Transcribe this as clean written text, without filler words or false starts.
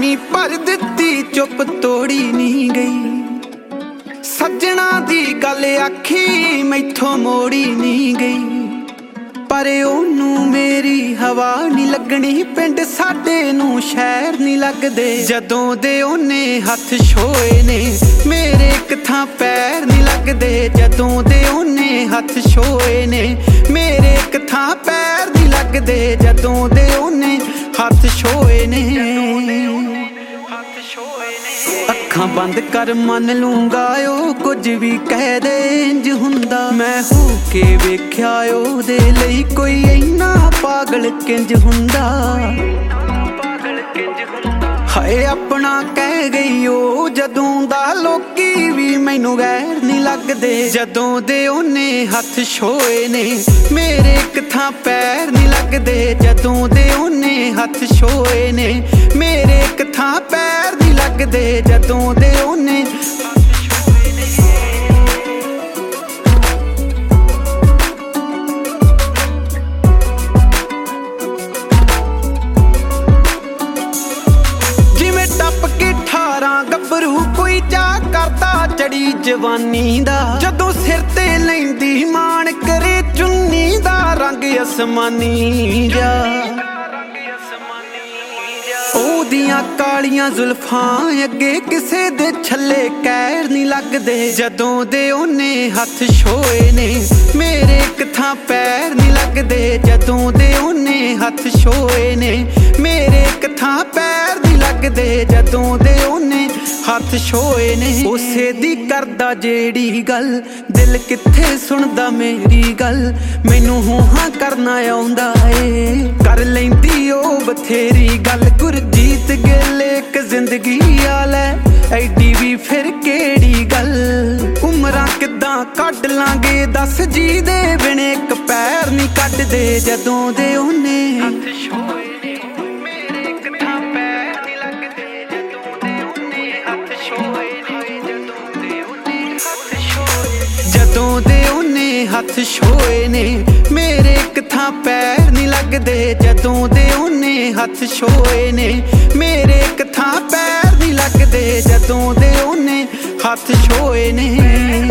ਹਾਮੀ ਭਰ ਦਿੱਤੀ ਚੁੱਪ ਤੋੜੀ ਨਹੀਂ ਗਈ। ਸੱਜਣਾ ਦੀ ਗੱਲ ਆਖੀ ਮੈਥੋਂ ਮੋੜੀ ਨਹੀਂ ਗਈ। ਪਰ ਉਹਨੂੰ ਮੇਰੀ ਹਵਾ ਨਹੀਂ ਲੱਗਣੀ, ਪਿੰਡ ਸਾਡੇ ਨੂੰ ਸ਼ਹਿਰ ਨਹੀਂ ਲੱਗਦੇ। ਜਦੋਂ ਦੇ ਉਹਨੇ ਹੱਥ ਛੋਏ ਨੇ ਮੇਰੇ ਇੱਕ ਥਾਂ ਪੈਰ ਨਹੀਂ ਲੱਗਦੇ। ਜਦੋਂ ਦੇ ਉਹਨੇ ਹੱਥ ਛੋਏ ਨੇ ਮੇਰੇ ਇੱਕ ਥਾਂ ਪੈਰ ਨਹੀਂ ਲੱਗਦੇ। ਜਦੋਂ ਦੇ ਉਹਨੇ ਹੱਥ ਛੋਏ ਨੇ ਅੱਖਾਂ ਬੰਦ ਕਰ ਮੰਨ ਲੂੰਗਾ ਉਹ ਕੁਝ ਵੀ ਕਹਿ ਦੇ ਇੰਜ ਹੁੰਦਾ। ਮੈਂ ਹੋ ਕੇ ਵੇਖਿਆ ਉਹਦੇ ਲਈ ਕੋਈ ਇੰਨਾ ਪਾਗਲ ਕਿੰਜ ਹੁੰਦਾ। ਹਾਏ ਆਪਣਾ ਕਹਿ ਗਈ ਉਹ ਜਦੋਂ ਦਾ, ਲੋਕੀ ਵੀ ਮੈਨੂੰ ਗੈਰ ਨਹੀਂ ਲੱਗਦੇ। ਜਦੋਂ ਦੇ ਉਹਨੇ ਹੱਥ ਛੋਏ ਨੇ ਮੇਰੇ ਇੱਕ ਥਾਂ ਪੈਰ ਨਹੀਂ ਲੱਗਦੇ। ਜਦੋਂ ਦੇ ਉਹਨੇ ਹੱਥ ਛੋਏ ਨੇ ਮੇਰੇ ਇੱਕ ਥਾਂ ਪੈਰ ਨਹੀਂ ਲੱਗਦੇ। ਜਦੋਂ ਦੇ ਉਹਨੇ ਗੱਭਰੂ ਕੋਈ ਚਾਹ ਕਰਦਾ ਚੜੀ ਜਵਾਨੀ ਦਾ। ਜਦੋਂ ਸਿਰ ਤੇ ਲੈਂਦੀ ਮਾਣ ਕਰੇ ਚੁੰਨੀ ਦਾ ਰੰਗ ਅਸਮਾਨੀ ਜਾ। ਉਹਦੀਆਂ ਕਾਲੀਆਂ ਜ਼ੁਲਫਾਂ ਅੱਗੇ ਕਿਸੇ ਦੇ ਛੱਲੇ ਕਹਿਰ ਨਹੀਂ ਲੱਗਦੇ। ਜਦੋਂ ਦੇ ਉਹਨੇ ਹੱਥ ਛੋਏ ਨੇ ਮੇਰੇ ਇੱਕ ਥਾਂ ਪੈਰ ਨਹੀਂ ਲੱਗਦੇ। ਜਦੋਂ ਦੇ ਉਹਨੇ ਹੱਥ ਛੋਏ ਨੇ ਮੇਰੇ ਇੱਕ ਥਾਂ ਪੈਰ ਨਹੀਂ ਲੱਗਦੇ। ਜਦੋਂ ਦੇ ਉਹਨੇ ਹੱਥ ਛੋਏ ਨੇ ਉਸੇ ਦੀ ਕਰਦਾ ਜਿਹੜੀ ਗੱਲ, ਦਿਲ ਕਿੱਥੇ ਸੁਣਦਾ ਮੇਰੀ ਗੱਲ। ਮੈਨੂੰ ਹਾਂ ਕਰਨਾ ਆਉਂਦਾ ਏ, ਕਰ ਲੈਂਦੀ ਉਹ ਬਥੇਰੀ ਗੱਲ। ਗੁਰਜੀਤ ਗਿੱਲ ਇੱਕ ਜ਼ਿੰਦਗੀ ਆ ਲੈ ਐਡੀ ਵੀ ਫਿਰ ਕਿਹੜੀ ਗੱਲ। ਉਮਰਾਂ ਕਿੱਦਾਂ ਕੱਢ ਲਾਂਗੇ ਦੱਸ ਜੀ ਦੇ ਬਿਨ ਇੱਕ ਪੈਰ ਨਹੀਂ ਕੱਢਦੇ। ਜਦੋਂ ਦੇ ਉਹਨੇ ਹੱਥ ਛੋਏ ਨੇ ਮੇਰੇ ਇੱਕ ਥਾਂ ਪੈਰ ਨਹੀਂ ਲੱਗਦੇ। ਜਦੋਂ ਦੇ ਉਹਨੇ ਹੱਥ ਛੋਏ ਨੇ ਜਦੋਂ ਦੇ ਉਹਨੇ ਹੱਥ ਛੋਏ। ਜਦੋਂ ਦੇ ਉਹਨੇ ਹੱਥ ਛੋਏ ਨੇ ਮੇਰੇ ਇੱਕ ਥਾਂ ਪੈਰ ਨਹੀਂ ਲੱਗਦੇ। ਜਦੋਂ ਦੇ ਉਹਨੇ ਹੱਥ ਛੋਏ ਨੇ ਮੇਰੇ ਇੱਕ ਥਾਂ ਪੈਰ ਨਹੀਂ ਲੱਗਦੇ। ਜਦੋਂ ਦੇ ਉਹਨੇ ਹੱਥ ਛੋਏ ਨੇ।